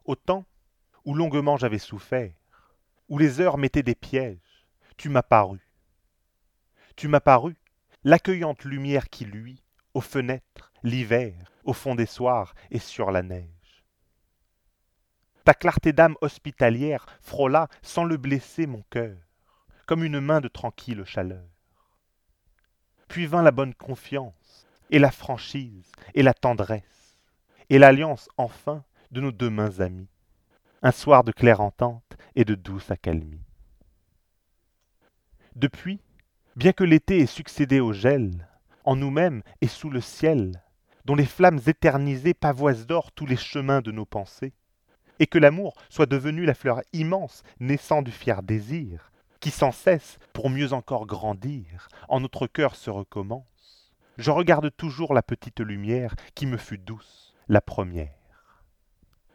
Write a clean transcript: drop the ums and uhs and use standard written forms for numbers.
Au temps où longuement j'avais souffert, où les heures mettaient des pièges, tu m'as paru. Tu m'as paru, l'accueillante lumière qui luit, aux fenêtres, l'hiver, au fond des soirs et sur la neige. Ta clarté d'âme hospitalière frôla, sans le blesser, mon cœur, comme une main de tranquille chaleur. Puis vint la bonne confiance, et la franchise, et la tendresse, et l'alliance enfin de nos deux mains amies. Un soir de claire entente et de douce accalmie. Depuis, bien que l'été ait succédé au gel, en nous-mêmes et sous le ciel, dont les flammes éternisées pavoisent d'or tous les chemins de nos pensées, et que l'amour soit devenu la fleur immense naissant du fier désir, qui sans cesse, pour mieux encore grandir, en notre cœur se recommence, je regarde toujours la petite lumière qui me fut douce, la première.